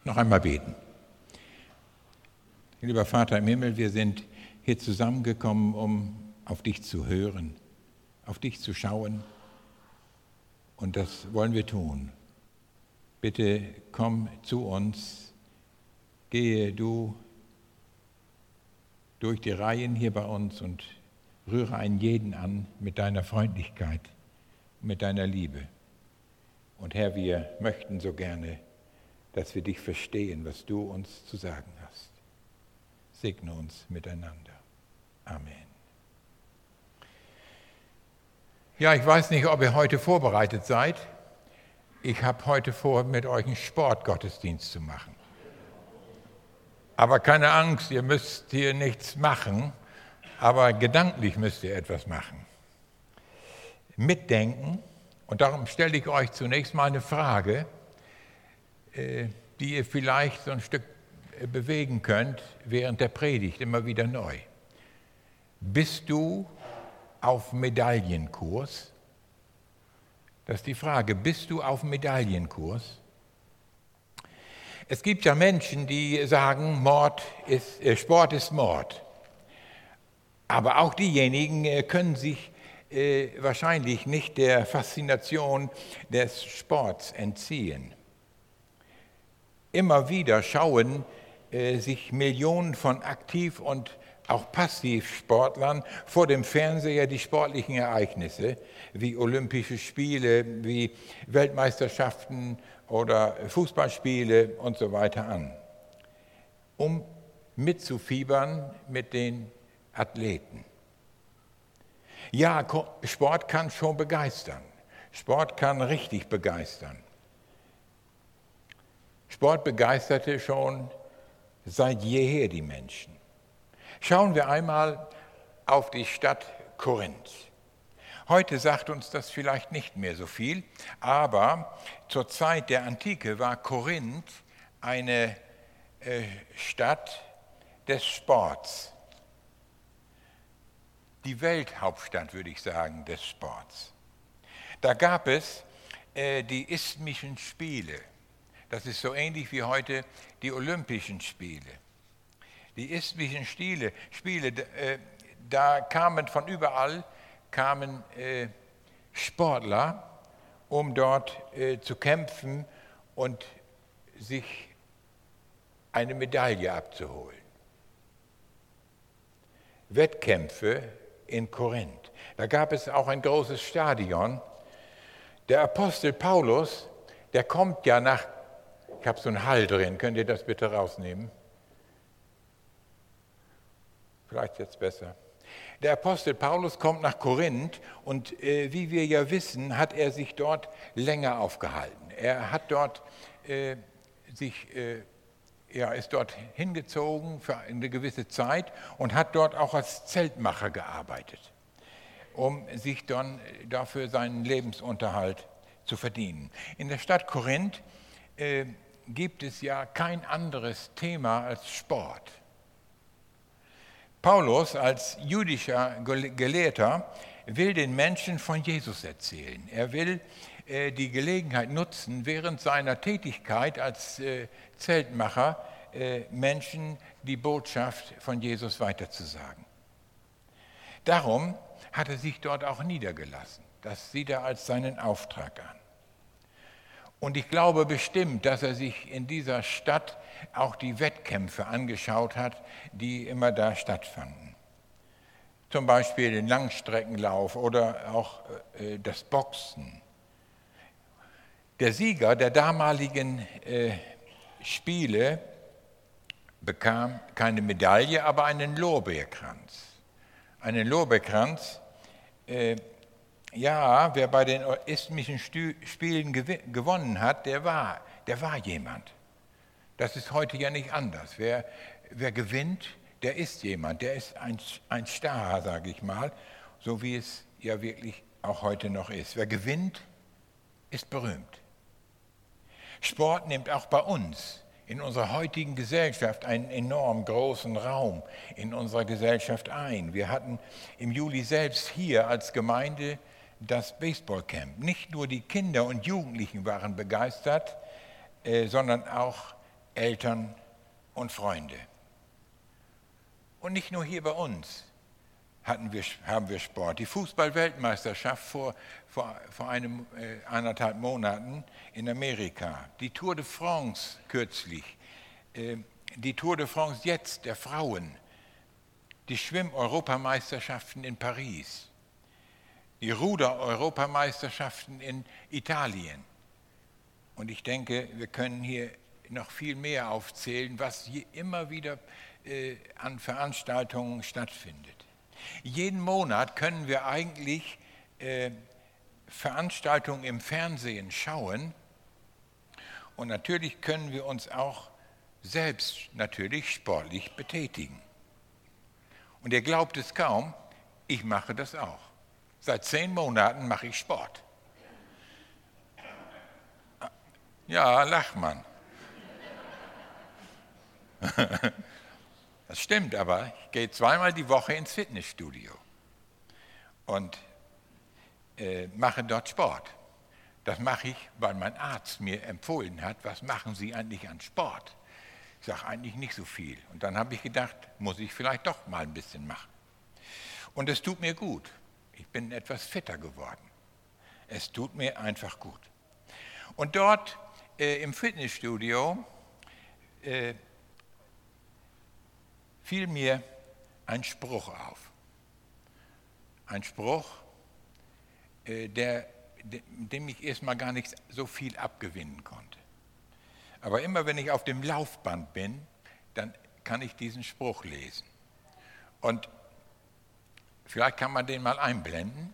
Noch einmal beten. Lieber Vater im Himmel, wir sind hier zusammengekommen, um auf dich zu hören, auf dich zu schauen. Und das wollen wir tun. Bitte komm zu uns, gehe du durch die Reihen hier bei uns und rühre einen jeden an mit deiner Freundlichkeit, mit deiner Liebe. Und Herr, wir möchten so gerne, dass wir dich verstehen, was du uns zu sagen hast. Segne uns miteinander. Amen. Ja, ich weiß nicht, ob ihr heute vorbereitet seid. Ich habe heute vor, mit euch einen Sportgottesdienst zu machen. Aber keine Angst, ihr müsst hier nichts machen, aber gedanklich müsst ihr etwas machen. Mitdenken, und darum stelle ich euch zunächst mal eine Frage, die ihr vielleicht so ein Stück bewegen könnt während der Predigt, immer wieder neu. Bist du auf Medaillenkurs? Das ist die Frage, bist du auf Medaillenkurs? Es gibt ja Menschen, die sagen, Sport ist Mord. Aber auch diejenigen können sich wahrscheinlich nicht der Faszination des Sports entziehen. Immer wieder schauen sich Millionen von Aktiv- und auch Passivsportlern vor dem Fernseher die sportlichen Ereignisse, wie Olympische Spiele, wie Weltmeisterschaften oder Fußballspiele und so weiter an, um mitzufiebern mit den Athleten. Ja, Sport kann schon begeistern. Sport kann richtig begeistern. Sport begeisterte schon seit jeher die Menschen. Schauen wir einmal auf die Stadt Korinth. Heute sagt uns das vielleicht nicht mehr so viel, aber zur Zeit der Antike war Korinth eine Stadt des Sports. Die Welthauptstadt, würde ich sagen, des Sports. Da gab es die Isthmischen Spiele. Das ist so ähnlich wie heute die Olympischen Spiele. Die Isthmischen Spiele, da kamen von überall Sportler, um dort zu kämpfen und sich eine Medaille abzuholen. Wettkämpfe in Korinth. Da gab es auch ein großes Stadion. Der Apostel Paulus, der kommt ja nach, ich habe so einen Hall drin, könnt ihr das bitte rausnehmen? Vielleicht jetzt besser. Der Apostel Paulus kommt nach Korinth und wie wir ja wissen, hat er sich dort länger aufgehalten. Er hat dort ist dort hingezogen für eine gewisse Zeit und hat dort auch als Zeltmacher gearbeitet, um sich dann dafür seinen Lebensunterhalt zu verdienen. In der Stadt Korinth gibt es ja kein anderes Thema als Sport. Paulus als jüdischer Gelehrter will den Menschen von Jesus erzählen. Er will die Gelegenheit nutzen, während seiner Tätigkeit als Zeltmacher Menschen die Botschaft von Jesus weiterzusagen. Darum hat er sich dort auch niedergelassen. Das sieht er als seinen Auftrag an. Und ich glaube bestimmt, dass er sich in dieser Stadt auch die Wettkämpfe angeschaut hat, die immer da stattfanden. Zum Beispiel den Langstreckenlauf oder auch das Boxen. Der Sieger der damaligen Spiele bekam keine Medaille, aber einen Lorbeerkranz. Einen Lorbeerkranz, wer bei den Isthmischen Spielen gewonnen hat, der war jemand. Das ist heute ja nicht anders. Wer gewinnt, der ist jemand, der ist ein Star, sage ich mal, so wie es ja wirklich auch heute noch ist. Wer gewinnt, ist berühmt. Sport nimmt auch bei uns in unserer heutigen Gesellschaft einen enorm großen Raum in unserer Gesellschaft ein. Wir hatten im Juli selbst hier als Gemeinde das Baseballcamp. Nicht nur die Kinder und Jugendlichen waren begeistert, sondern auch Eltern und Freunde. Und nicht nur hier bei uns haben wir Sport. Die Fußball-Weltmeisterschaft vor 1,5 Monaten in Amerika, die Tour de France kürzlich, die Tour de France jetzt der Frauen, die Schwimm-Europameisterschaften in Paris, die Ruder-Europameisterschaften in Italien. Und ich denke, wir können hier noch viel mehr aufzählen, was hier immer wieder an Veranstaltungen stattfindet. Jeden Monat können wir eigentlich Veranstaltungen im Fernsehen schauen und natürlich können wir uns auch selbst natürlich sportlich betätigen. Und ihr glaubt es kaum, ich mache das auch. Seit 10 Monaten mache ich Sport. Ja, Lachmann. Das stimmt, aber ich gehe 2-mal die Woche ins Fitnessstudio und mache dort Sport. Das mache ich, weil mein Arzt mir empfohlen hat, was machen Sie eigentlich an Sport? Ich sage eigentlich nicht so viel. Und dann habe ich gedacht, muss ich vielleicht doch mal ein bisschen machen. Und es tut mir gut. Ich bin etwas fitter geworden. Es tut mir einfach gut. Und dort im Fitnessstudio fiel mir ein Spruch auf. Ein Spruch, dem ich erstmal gar nicht so viel abgewinnen konnte. Aber immer wenn ich auf dem Laufband bin, dann kann ich diesen Spruch lesen. Und vielleicht kann man den mal einblenden.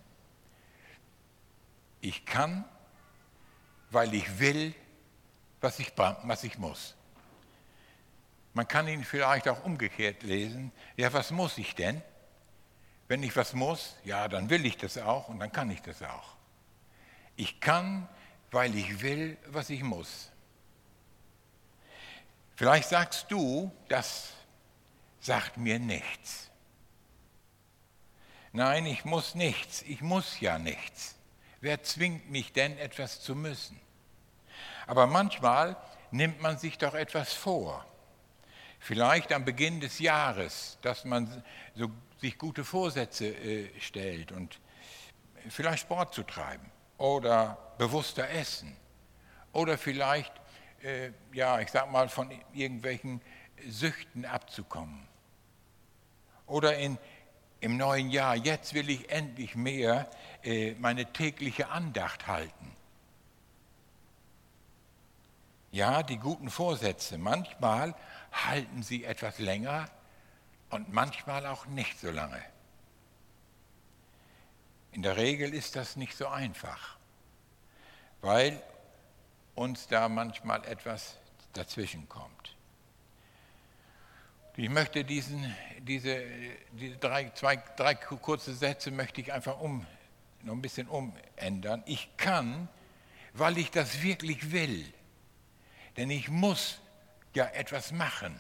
Ich kann, weil ich will, was ich muss. Man kann ihn vielleicht auch umgekehrt lesen. Ja, was muss ich denn? Wenn ich was muss, ja, dann will ich das auch und dann kann ich das auch. Ich kann, weil ich will, was ich muss. Vielleicht sagst du, das sagt mir nichts. Nein, ich muss nichts. Ich muss ja nichts. Wer zwingt mich denn, etwas zu müssen? Aber manchmal nimmt man sich doch etwas vor. Vielleicht am Beginn des Jahres, dass man sich gute Vorsätze stellt und vielleicht Sport zu treiben oder bewusster essen oder vielleicht, von irgendwelchen Süchten abzukommen. Oder im neuen Jahr, jetzt will ich endlich mehr meine tägliche Andacht halten. Ja, die guten Vorsätze, manchmal halten sie etwas länger und manchmal auch nicht so lange. In der Regel ist das nicht so einfach, weil uns da manchmal etwas dazwischen kommt. Ich möchte diese drei kurze Sätze möchte ich einfach noch ein bisschen umändern. Ich kann, weil ich das wirklich will. Denn ich muss ja etwas machen.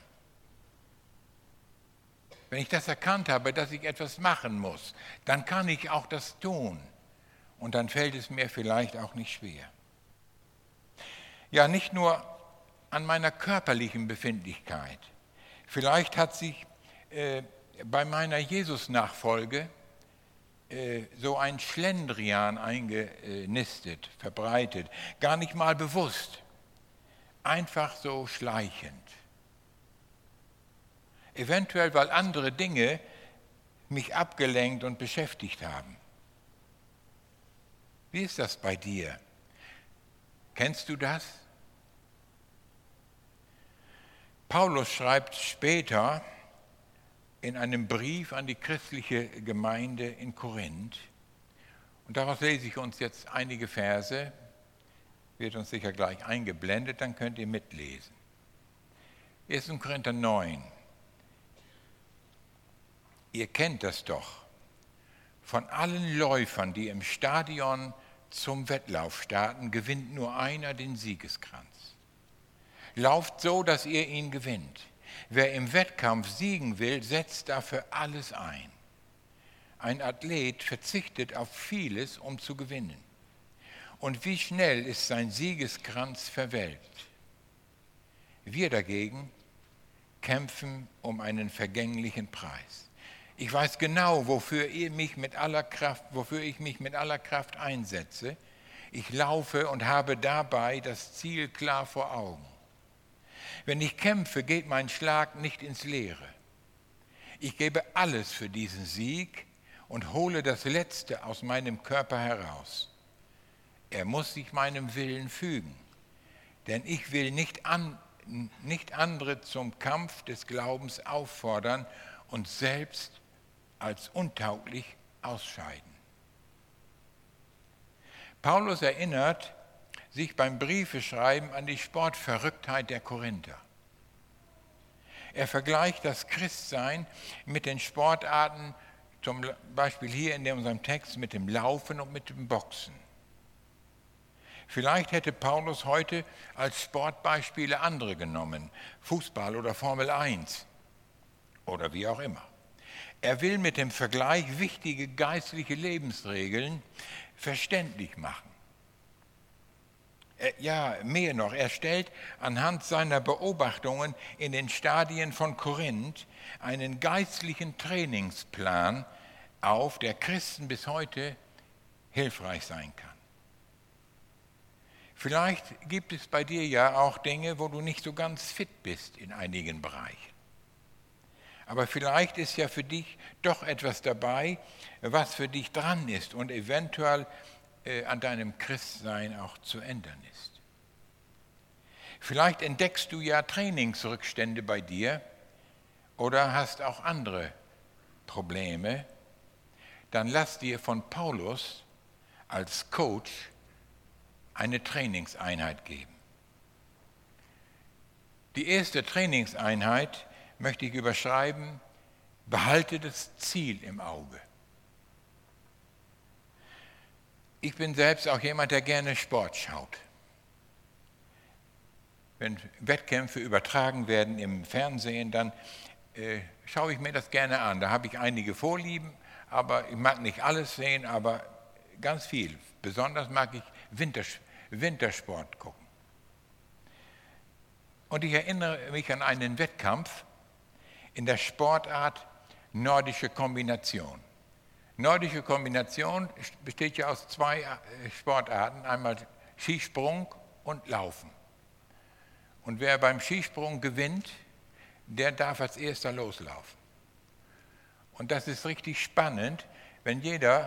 Wenn ich das erkannt habe, dass ich etwas machen muss, dann kann ich auch das tun. Und dann fällt es mir vielleicht auch nicht schwer. Ja, nicht nur an meiner körperlichen Befindlichkeit. Vielleicht hat sich bei meiner Jesus-Nachfolge so ein Schlendrian eingenistet, verbreitet, gar nicht mal bewusst. Einfach so schleichend. Eventuell, weil andere Dinge mich abgelenkt und beschäftigt haben. Wie ist das bei dir? Kennst du das? Paulus schreibt später in einem Brief an die christliche Gemeinde in Korinth, und daraus lese ich uns jetzt einige Verse, wird uns sicher gleich eingeblendet, dann könnt ihr mitlesen. 1. Korinther 9. Ihr kennt das doch. Von allen Läufern, die im Stadion zum Wettlauf starten, gewinnt nur einer den Siegeskranz. Lauft so, dass ihr ihn gewinnt. Wer im Wettkampf siegen will, setzt dafür alles ein. Ein Athlet verzichtet auf vieles, um zu gewinnen. Und wie schnell ist sein Siegeskranz verwelkt. Wir dagegen kämpfen um einen vergänglichen Preis. Ich weiß genau, wofür ich mich mit aller Kraft einsetze. Ich laufe und habe dabei das Ziel klar vor Augen. Wenn ich kämpfe, geht mein Schlag nicht ins Leere. Ich gebe alles für diesen Sieg und hole das Letzte aus meinem Körper heraus. Er muss sich meinem Willen fügen, denn ich will nicht andere zum Kampf des Glaubens auffordern und selbst als untauglich ausscheiden. Paulus erinnert sich beim Briefeschreiben an die Sportverrücktheit der Korinther. Er vergleicht das Christsein mit den Sportarten, zum Beispiel hier in unserem Text mit dem Laufen und mit dem Boxen. Vielleicht hätte Paulus heute als Sportbeispiele andere genommen, Fußball oder Formel 1 oder wie auch immer. Er will mit dem Vergleich wichtige geistliche Lebensregeln verständlich machen. Ja, mehr noch, er stellt anhand seiner Beobachtungen in den Stadien von Korinth einen geistlichen Trainingsplan auf, der Christen bis heute hilfreich sein kann. Vielleicht gibt es bei dir ja auch Dinge, wo du nicht so ganz fit bist in einigen Bereichen. Aber vielleicht ist ja für dich doch etwas dabei, was für dich dran ist und eventuell an deinem Christsein auch zu ändern ist. Vielleicht entdeckst du ja Trainingsrückstände bei dir oder hast auch andere Probleme. Dann lass dir von Paulus als Coach eine Trainingseinheit geben. Die erste Trainingseinheit möchte ich überschreiben: Behalte das Ziel im Auge. Ich bin selbst auch jemand, der gerne Sport schaut. Wenn Wettkämpfe übertragen werden im Fernsehen, dann schaue ich mir das gerne an. Da habe ich einige Vorlieben, aber ich mag nicht alles sehen, aber ganz viel. Besonders mag ich Wintersport gucken. Und ich erinnere mich an einen Wettkampf in der Sportart nordische Kombination. Nordische Kombination besteht ja aus zwei Sportarten, einmal Skisprung und Laufen. Und wer beim Skisprung gewinnt, der darf als erster loslaufen. Und das ist richtig spannend, wenn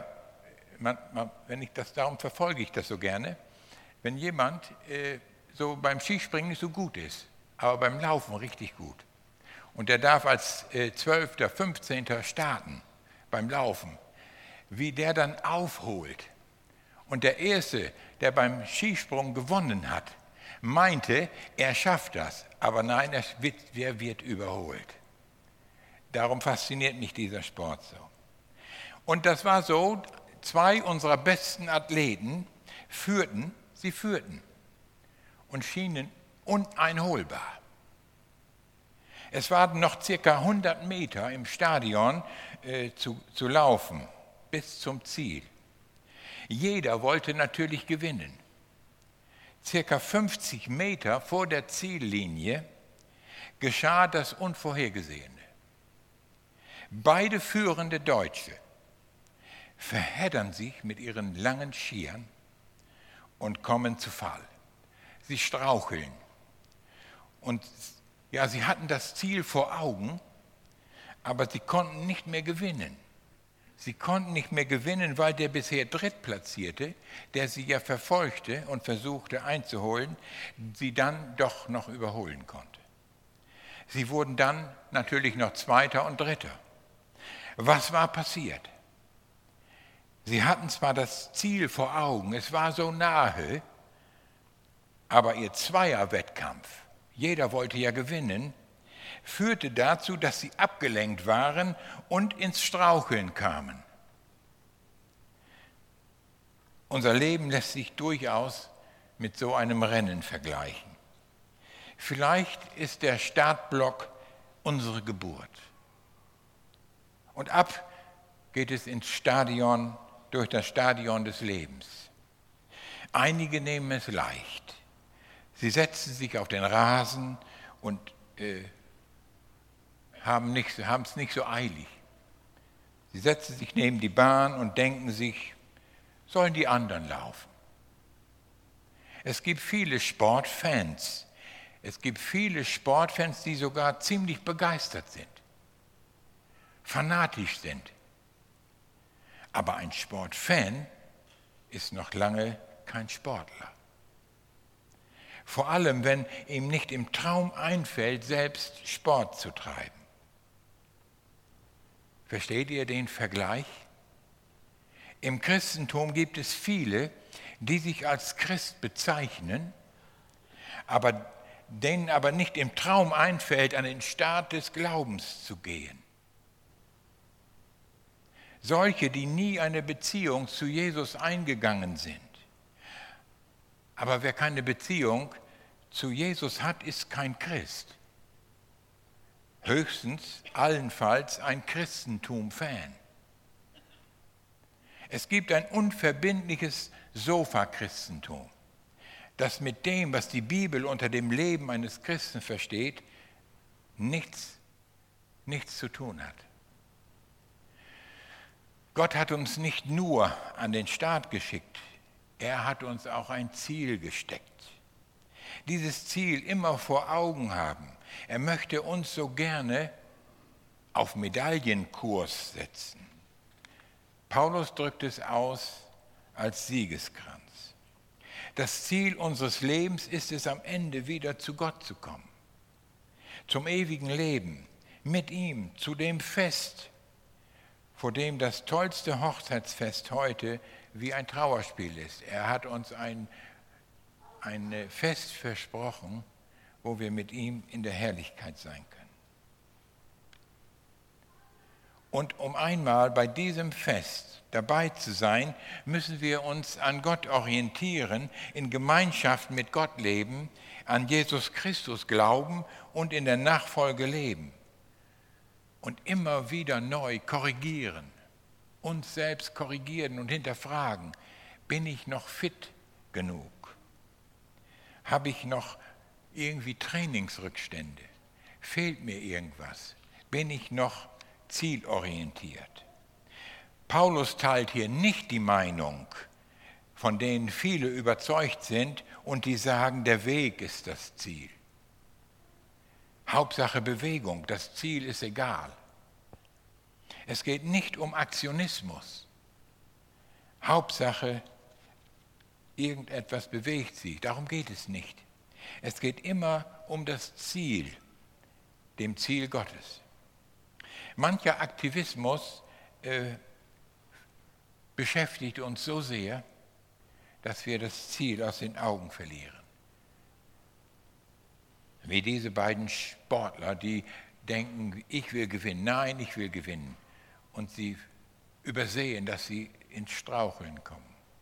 darum verfolge ich das so gerne, wenn jemand so beim Skispringen nicht so gut ist, aber beim Laufen richtig gut. Und der darf als 12., 15. starten beim Laufen, wie der dann aufholt. Und der Erste, der beim Skisprung gewonnen hat, meinte, er schafft das, aber nein, er wird überholt. Darum fasziniert mich dieser Sport so. Und das war so, zwei unserer besten Athleten führten und schienen uneinholbar. Es waren noch circa 100 Meter im Stadion zu laufen, bis zum Ziel. Jeder wollte natürlich gewinnen. Circa 50 Meter vor der Ziellinie geschah das Unvorhergesehene. Beide führende Deutsche verheddern sich mit ihren langen Skiern und kommen zu Fall. Sie straucheln. Und ja, sie hatten das Ziel vor Augen, aber sie konnten nicht mehr gewinnen. Sie konnten nicht mehr gewinnen, weil der bisher Drittplatzierte, der sie ja verfolgte und versuchte einzuholen, sie dann doch noch überholen konnte. Sie wurden dann natürlich noch Zweiter und Dritter. Was war passiert? Sie hatten zwar das Ziel vor Augen, es war so nahe, aber ihr Zweierwettkampf, jeder wollte ja gewinnen, führte dazu, dass sie abgelenkt waren und ins Straucheln kamen. Unser Leben lässt sich durchaus mit so einem Rennen vergleichen. Vielleicht ist der Startblock unsere Geburt. Und ab geht es ins Stadion, durch das Stadion des Lebens. Einige nehmen es leicht. Sie setzen sich auf den Rasen und haben es nicht so eilig. Sie setzen sich neben die Bahn und denken sich, sollen die anderen laufen. Es gibt viele Sportfans. Es gibt viele Sportfans, die sogar ziemlich begeistert sind, fanatisch sind. Aber ein Sportfan ist noch lange kein Sportler. Vor allem, wenn ihm nicht im Traum einfällt, selbst Sport zu treiben. Versteht ihr den Vergleich? Im Christentum gibt es viele, die sich als Christ bezeichnen, denen aber nicht im Traum einfällt, an den Start des Glaubens zu gehen. Solche, die nie eine Beziehung zu Jesus eingegangen sind. Aber wer keine Beziehung zu Jesus hat, ist kein Christ. Höchstens, allenfalls ein Christentum-Fan. Es gibt ein unverbindliches Sofa-Christentum, das mit dem, was die Bibel unter dem Leben eines Christen versteht, nichts zu tun hat. Gott hat uns nicht nur an den Start geschickt, er hat uns auch ein Ziel gesteckt. Dieses Ziel immer vor Augen haben. Er möchte uns so gerne auf Medaillenkurs setzen. Paulus drückt es aus als Siegeskranz. Das Ziel unseres Lebens ist es, am Ende wieder zu Gott zu kommen. Zum ewigen Leben, mit ihm, zu dem Fest, vor dem das tollste Hochzeitsfest heute wie ein Trauerspiel ist. Er hat uns ein Fest versprochen, wo wir mit ihm in der Herrlichkeit sein können. Und um einmal bei diesem Fest dabei zu sein, müssen wir uns an Gott orientieren, in Gemeinschaft mit Gott leben, an Jesus Christus glauben und in der Nachfolge leben. Und immer wieder neu korrigieren, uns selbst korrigieren und hinterfragen, bin ich noch fit genug? Habe ich noch irgendwie Trainingsrückstände? Fehlt mir irgendwas? Bin ich noch zielorientiert? Paulus teilt hier nicht die Meinung, von denen viele überzeugt sind und die sagen, der Weg ist das Ziel. Hauptsache Bewegung, das Ziel ist egal. Es geht nicht um Aktionismus. Hauptsache, irgendetwas bewegt sich, darum geht es nicht. Es geht immer um das Ziel, dem Ziel Gottes. Mancher Aktivismus beschäftigt uns so sehr, dass wir das Ziel aus den Augen verlieren. Wie diese beiden Sportler, die denken, ich will gewinnen. Nein, ich will gewinnen. Und sie übersehen, dass sie ins Straucheln kommen.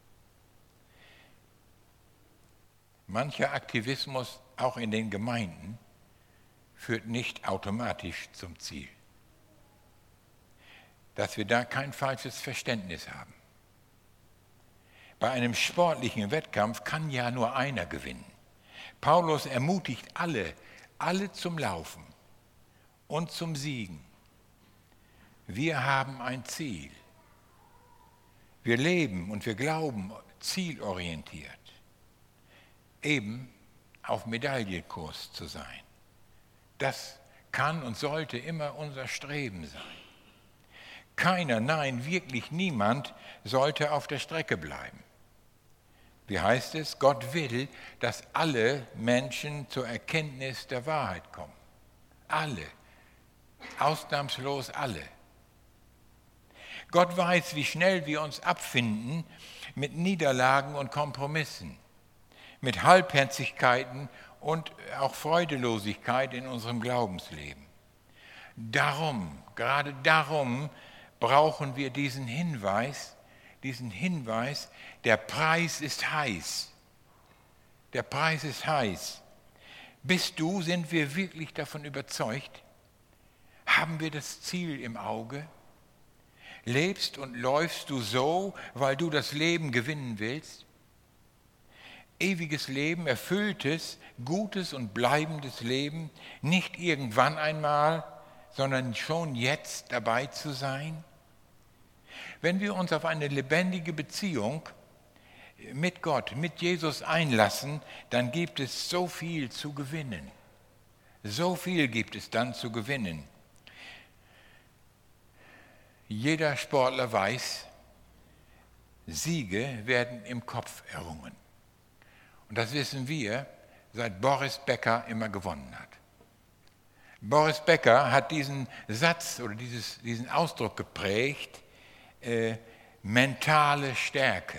Mancher Aktivismus, auch in den Gemeinden, führt nicht automatisch zum Ziel. Dass wir da kein falsches Verständnis haben. Bei einem sportlichen Wettkampf kann ja nur einer gewinnen. Paulus ermutigt alle zum Laufen und zum Siegen. Wir haben ein Ziel. Wir leben und wir glauben zielorientiert. Eben auf Medaillenkurs zu sein. Das kann und sollte immer unser Streben sein. Keiner, nein, wirklich niemand sollte auf der Strecke bleiben. Wie heißt es? Gott will, dass alle Menschen zur Erkenntnis der Wahrheit kommen. Alle. Ausnahmslos alle. Gott weiß, wie schnell wir uns abfinden mit Niederlagen und Kompromissen, mit Halbherzigkeiten und auch Freudelosigkeit in unserem Glaubensleben. Darum, gerade darum brauchen wir diesen Hinweis, der Preis ist heiß. Der Preis ist heiß. Sind wir wirklich davon überzeugt? Haben wir das Ziel im Auge? Lebst und läufst du so, weil du das Leben gewinnen willst? ewiges Leben, erfülltes, gutes und bleibendes Leben, nicht irgendwann einmal, sondern schon jetzt dabei zu sein? Wenn wir uns auf eine lebendige Beziehung mit Gott, mit Jesus einlassen, dann gibt es so viel zu gewinnen. So viel gibt es dann zu gewinnen. Jeder Sportler weiß, Siege werden im Kopf errungen. Und das wissen wir, seit Boris Becker immer gewonnen hat. Boris Becker hat diesen Satz oder diesen Ausdruck geprägt, mentale Stärke.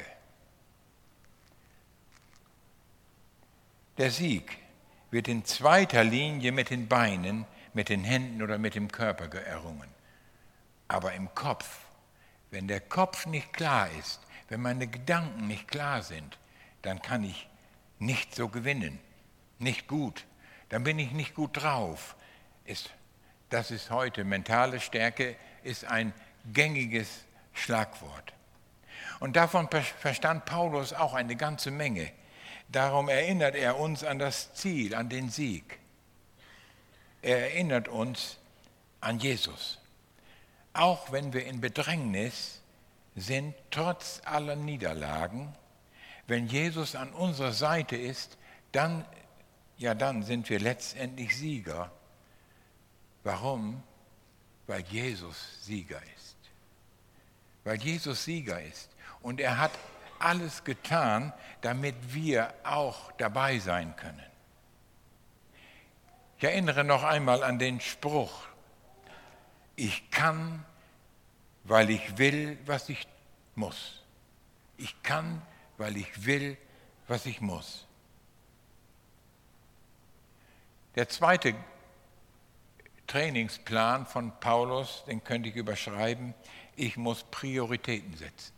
Der Sieg wird in zweiter Linie mit den Beinen, mit den Händen oder mit dem Körper errungen. Aber im Kopf, wenn der Kopf nicht klar ist, wenn meine Gedanken nicht klar sind, dann kann ich nicht so gewinnen, nicht gut. Dann bin ich nicht gut drauf. Das ist heute, mentale Stärke ist ein gängiges Schlagwort. Und davon verstand Paulus auch eine ganze Menge. Darum erinnert er uns an das Ziel, an den Sieg. Er erinnert uns an Jesus. Auch wenn wir in Bedrängnis sind, trotz aller Niederlagen, wenn Jesus an unserer Seite ist, dann sind wir letztendlich Sieger. Warum? Weil Jesus Sieger ist. Weil Jesus Sieger ist. Und er hat alles getan, damit wir auch dabei sein können. Ich erinnere noch einmal an den Spruch: Ich kann, weil ich will, was ich muss. Ich kann, weil ich will, was ich muss. Der zweite Trainingsplan von Paulus, den könnte ich überschreiben: Ich muss Prioritäten setzen.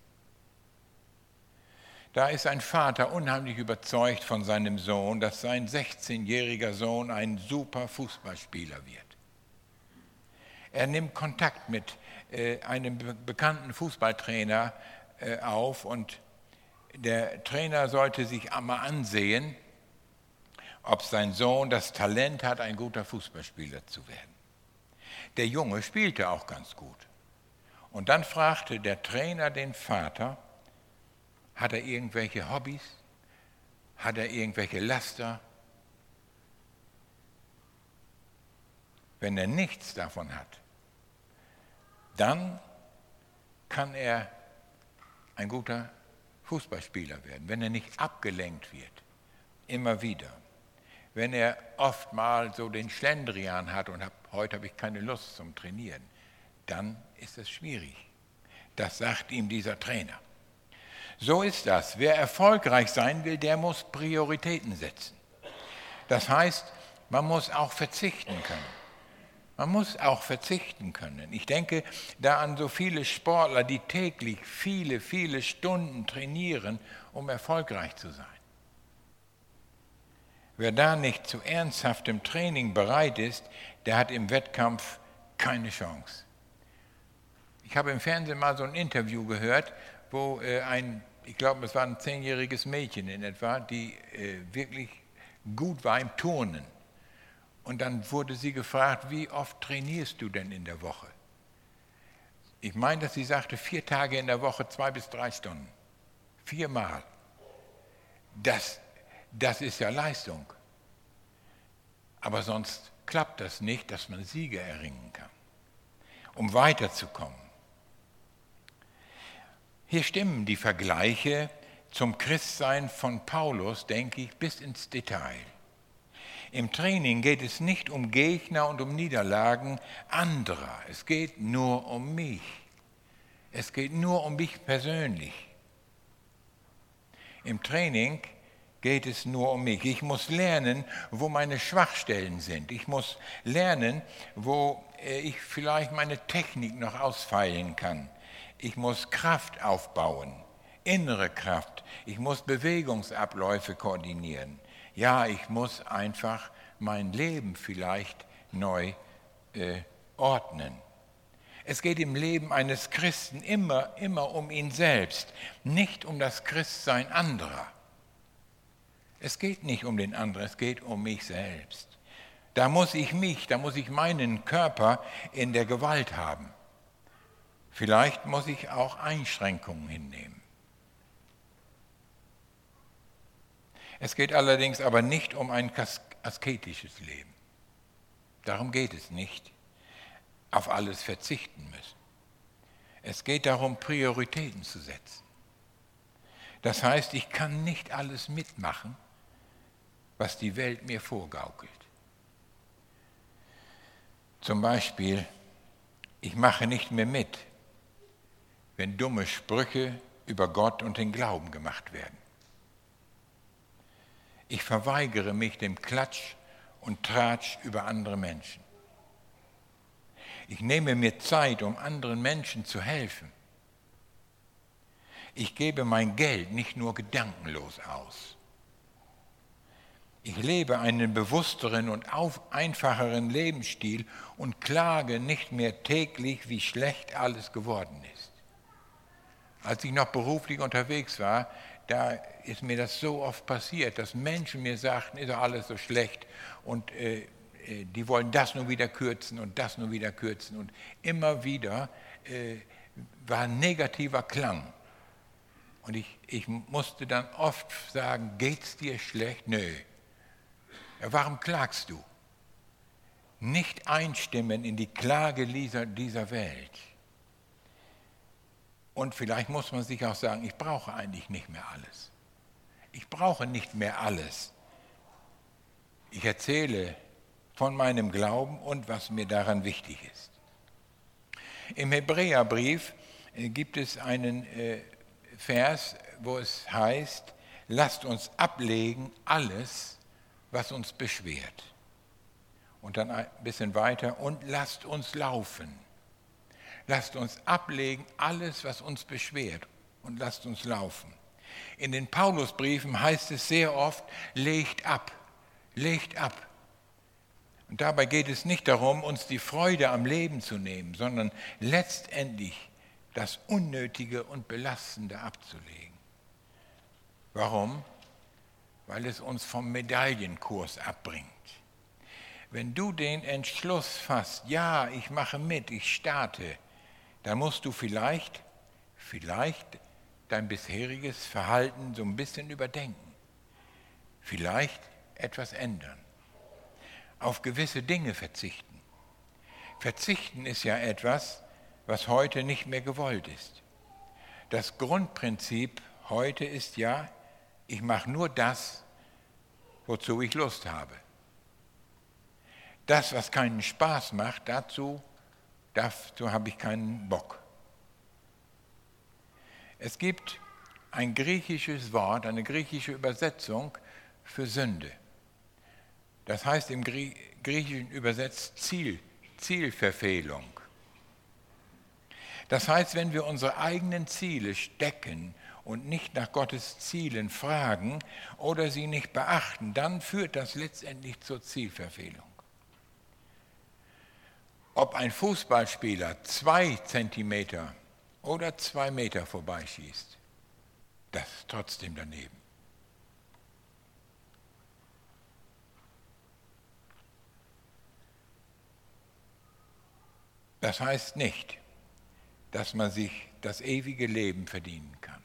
Da ist ein Vater unheimlich überzeugt von seinem Sohn, dass sein 16-jähriger Sohn ein super Fußballspieler wird. Er nimmt Kontakt mit einem bekannten Fußballtrainer auf und der Trainer sollte sich einmal ansehen, ob sein Sohn das Talent hat, ein guter Fußballspieler zu werden. Der Junge spielte auch ganz gut. Und dann fragte der Trainer den Vater: Hat er irgendwelche Hobbys? Hat er irgendwelche Laster? Wenn er nichts davon hat, dann kann er ein guter Fußballspieler werden, wenn er nicht abgelenkt wird, immer wieder. Wenn er oft mal so den Schlendrian hat und heute habe ich keine Lust zum Trainieren, dann ist es schwierig. Das sagt ihm dieser Trainer. So ist das. Wer erfolgreich sein will, der muss Prioritäten setzen. Das heißt, man muss auch verzichten können. Man muss auch verzichten können. Ich denke da an so viele Sportler, die täglich viele, viele Stunden trainieren, um erfolgreich zu sein. Wer da nicht zu ernsthaftem Training bereit ist, der hat im Wettkampf keine Chance. Ich habe im Fernsehen mal so ein Interview gehört, wo ich glaube, es war ein 10-jähriges Mädchen in etwa, die wirklich gut war im Turnen. Und dann wurde sie gefragt: Wie oft trainierst du denn in der Woche? Ich meine, dass sie sagte, 4 Tage in der Woche, 2 bis 3 Stunden. 4-mal. Das ist ja Leistung. Aber sonst klappt das nicht, dass man Siege erringen kann, um weiterzukommen. Hier stimmen die Vergleiche zum Christsein von Paulus, denke ich, bis ins Detail. Im Training geht es nicht um Gegner und um Niederlagen anderer. Es geht nur um mich. Es geht nur um mich persönlich. Im Training geht es nur um mich. Ich muss lernen, wo meine Schwachstellen sind. Ich muss lernen, wo ich vielleicht meine Technik noch ausfeilen kann. Ich muss Kraft aufbauen, innere Kraft. Ich muss Bewegungsabläufe koordinieren. Ja, ich muss einfach mein Leben vielleicht neu ordnen. Es geht im Leben eines Christen immer um ihn selbst, nicht um das Christsein anderer. Es geht nicht um den anderen, es geht um mich selbst. Da muss ich meinen Körper in der Gewalt haben. Vielleicht muss ich auch Einschränkungen hinnehmen. Es geht allerdings aber nicht um ein asketisches Leben. Darum geht es nicht, auf alles verzichten müssen. Es geht darum, Prioritäten zu setzen. Das heißt, ich kann nicht alles mitmachen, was die Welt mir vorgaukelt. Zum Beispiel, ich mache nicht mehr mit, wenn dumme Sprüche über Gott und den Glauben gemacht werden. Ich verweigere mich dem Klatsch und Tratsch über andere Menschen. Ich nehme mir Zeit, um anderen Menschen zu helfen. Ich gebe mein Geld nicht nur gedankenlos aus. Ich lebe einen bewussteren und einfacheren Lebensstil und klage nicht mehr täglich, wie schlecht alles geworden ist. Als ich noch beruflich unterwegs war, da ist mir das so oft passiert, dass Menschen mir sagten, ist doch alles so schlecht und die wollen das nur wieder kürzen und das nur wieder kürzen. Und immer wieder war ein negativer Klang. Und ich musste dann oft sagen, geht's dir schlecht? Nö. Ja, warum klagst du? Nicht einstimmen in die Klage dieser Welt. Und vielleicht muss man sich auch sagen, ich brauche eigentlich nicht mehr alles. Ich brauche nicht mehr alles. Ich erzähle von meinem Glauben und was mir daran wichtig ist. Im Hebräerbrief gibt es einen Vers, wo es heißt, lasst uns ablegen alles, was uns beschwert. Und dann ein bisschen weiter, und lasst uns laufen. Lasst uns ablegen alles, was uns beschwert, und lasst uns laufen. In den Paulusbriefen heißt es sehr oft, legt ab, legt ab. Und dabei geht es nicht darum, uns die Freude am Leben zu nehmen, sondern letztendlich das Unnötige und Belastende abzulegen. Warum? Weil es uns vom Medaillenkurs abbringt. Wenn du den Entschluss fasst, ja, ich mache mit, ich starte, dann musst du vielleicht dein bisheriges Verhalten so ein bisschen überdenken. Vielleicht etwas ändern. Auf gewisse Dinge verzichten. Verzichten ist ja etwas, was heute nicht mehr gewollt ist. Das Grundprinzip heute ist ja, ich mache nur das, wozu ich Lust habe. Das, was keinen Spaß macht, dazu habe ich keinen Bock. Es gibt ein griechisches Wort, eine griechische Übersetzung für Sünde. Das heißt im Griechischen übersetzt Zielverfehlung. Das heißt, wenn wir unsere eigenen Ziele stecken und nicht nach Gottes Zielen fragen oder sie nicht beachten, dann führt das letztendlich zur Zielverfehlung. Ob ein Fußballspieler 2 Zentimeter oder 2 Meter vorbeischießt, das ist trotzdem daneben. Das heißt nicht, dass man sich das ewige Leben verdienen kann.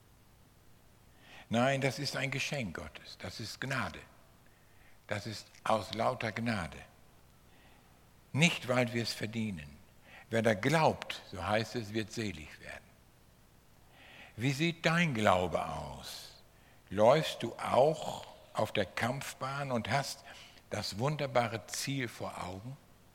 Nein, das ist ein Geschenk Gottes, das ist Gnade. Das ist aus lauter Gnade. Nicht, weil wir es verdienen. Wer da glaubt, so heißt es, wird selig werden. Wie sieht dein Glaube aus? Läufst du auch auf der Kampfbahn und hast das wunderbare Ziel vor Augen?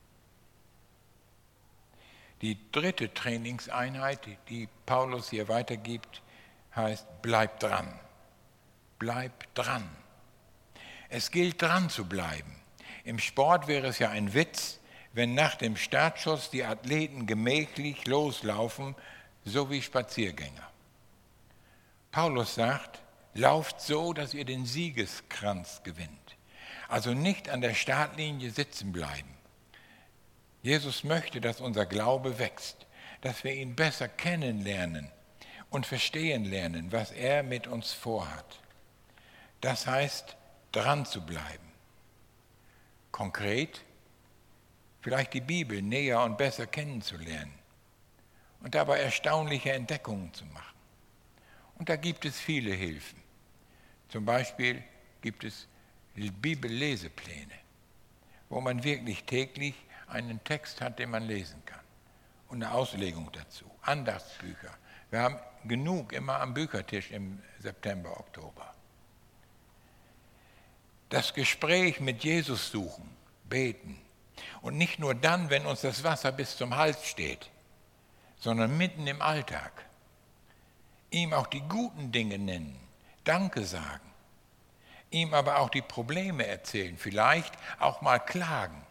Die dritte Trainingseinheit, die Paulus hier weitergibt, heißt, bleib dran. Bleib dran. Es gilt, dran zu bleiben. Im Sport wäre es ja ein Witz, wenn nach dem Startschuss die Athleten gemächlich loslaufen, so wie Spaziergänger. Paulus sagt, lauft so, dass ihr den Siegeskranz gewinnt. Also nicht an der Startlinie sitzen bleiben. Jesus möchte, dass unser Glaube wächst, dass wir ihn besser kennenlernen und verstehen lernen, was er mit uns vorhat. Das heißt, dran zu bleiben. Konkret, vielleicht die Bibel näher und besser kennenzulernen und dabei erstaunliche Entdeckungen zu machen. Und da gibt es viele Hilfen. Zum Beispiel gibt es Bibellesepläne, wo man wirklich täglich einen Text hat, den man lesen kann und eine Auslegung dazu, Andachtsbücher. Wir haben genug immer am Büchertisch im September, Oktober. Das Gespräch mit Jesus suchen, beten. Und nicht nur dann, wenn uns das Wasser bis zum Hals steht, sondern mitten im Alltag. Ihm auch die guten Dinge nennen, Danke sagen. Ihm aber auch die Probleme erzählen, vielleicht auch mal klagen.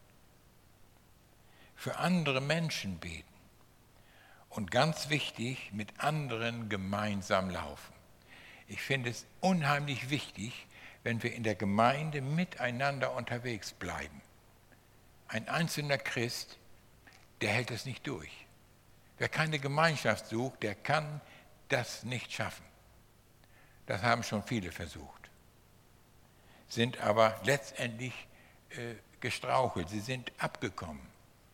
Für andere Menschen beten. Und ganz wichtig, mit anderen gemeinsam laufen. Ich finde es unheimlich wichtig, wenn wir in der Gemeinde miteinander unterwegs bleiben. Ein einzelner Christ, der hält es nicht durch. Wer keine Gemeinschaft sucht, der kann das nicht schaffen. Das haben schon viele versucht, sind aber letztendlich gestrauchelt, sie sind abgekommen.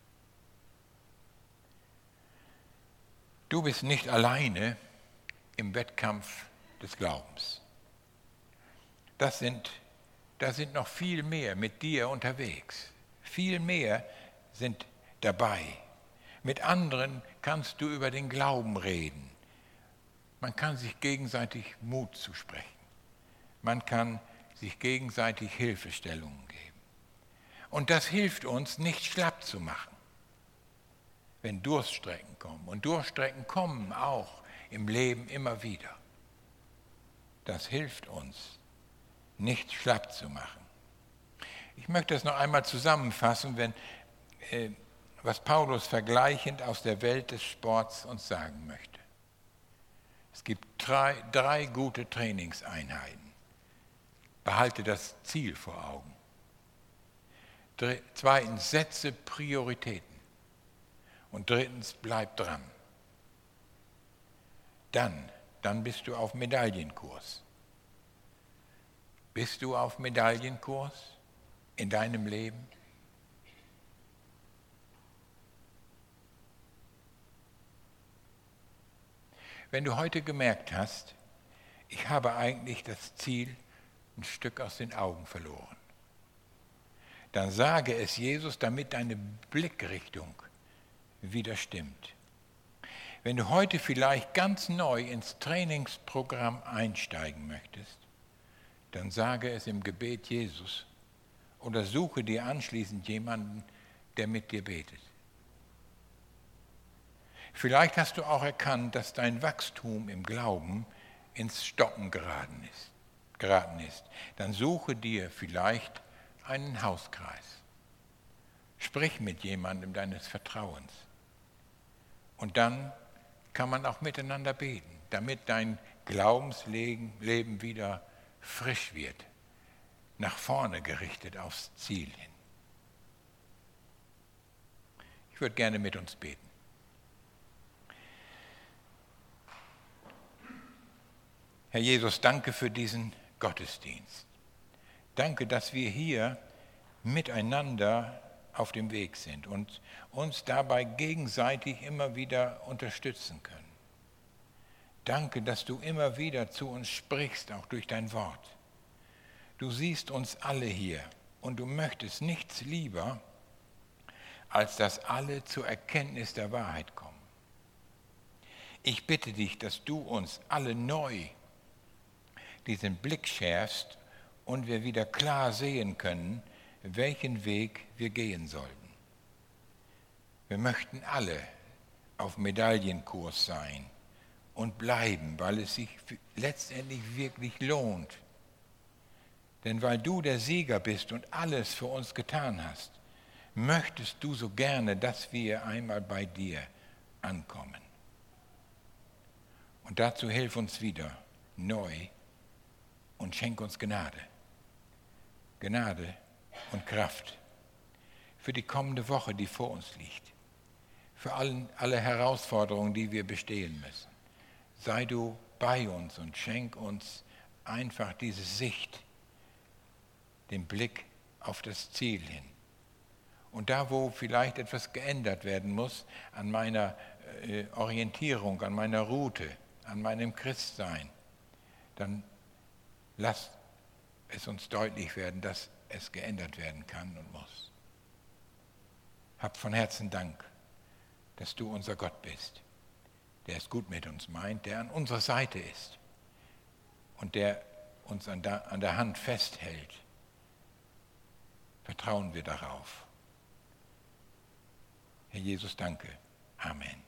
Du bist nicht alleine im Wettkampf des Glaubens. Da sind noch viel mehr mit dir unterwegs. Viel mehr sind dabei. Mit anderen kannst du über den Glauben reden. Man kann sich gegenseitig Mut zusprechen. Man kann sich gegenseitig Hilfestellungen geben. Und das hilft uns, nicht schlapp zu machen, wenn Durststrecken kommen. Und Durststrecken kommen auch im Leben immer wieder. Das hilft uns, nicht schlapp zu machen. Ich möchte das noch einmal zusammenfassen, was Paulus vergleichend aus der Welt des Sports uns sagen möchte. Es gibt drei gute Trainingseinheiten. Behalte das Ziel vor Augen. Zweitens, setze Prioritäten. Und drittens, bleib dran. Dann bist du auf Medaillenkurs. Bist du auf Medaillenkurs in deinem Leben? Wenn du heute gemerkt hast, ich habe eigentlich das Ziel ein Stück aus den Augen verloren, dann sage es Jesus, damit deine Blickrichtung wieder stimmt. Wenn du heute vielleicht ganz neu ins Trainingsprogramm einsteigen möchtest, dann sage es im Gebet Jesus oder suche dir anschließend jemanden, der mit dir betet. Vielleicht hast du auch erkannt, dass dein Wachstum im Glauben ins Stocken geraten ist. Dann suche dir vielleicht einen Hauskreis. Sprich mit jemandem deines Vertrauens. Und dann kann man auch miteinander beten, damit dein Glaubensleben wieder frisch wird, nach vorne gerichtet aufs Ziel hin. Ich würde gerne mit uns beten. Herr Jesus, danke für diesen Gottesdienst. Danke, dass wir hier miteinander auf dem Weg sind und uns dabei gegenseitig immer wieder unterstützen können. Danke, dass du immer wieder zu uns sprichst, auch durch dein Wort. Du siehst uns alle hier und du möchtest nichts lieber, als dass alle zur Erkenntnis der Wahrheit kommen. Ich bitte dich, dass du uns alle neu diesen Blick schärfst und wir wieder klar sehen können, welchen Weg wir gehen sollten. Wir möchten alle auf Medaillenkurs sein und bleiben, weil es sich letztendlich wirklich lohnt. Denn weil du der Sieger bist und alles für uns getan hast, möchtest du so gerne, dass wir einmal bei dir ankommen. Und dazu hilf uns wieder neu und schenk uns Gnade. Gnade und Kraft für die kommende Woche, die vor uns liegt. Für alle Herausforderungen, die wir bestehen müssen. Sei du bei uns und schenk uns einfach diese Sicht, den Blick auf das Ziel hin. Und da, wo vielleicht etwas geändert werden muss an meiner Orientierung, an meiner Route, an meinem Christsein, dann lass es uns deutlich werden, dass es geändert werden kann und muss. Hab von Herzen Dank, dass du unser Gott bist, der es gut mit uns meint, der an unserer Seite ist und der uns an der Hand festhält. Vertrauen wir darauf. Herr Jesus, danke. Amen.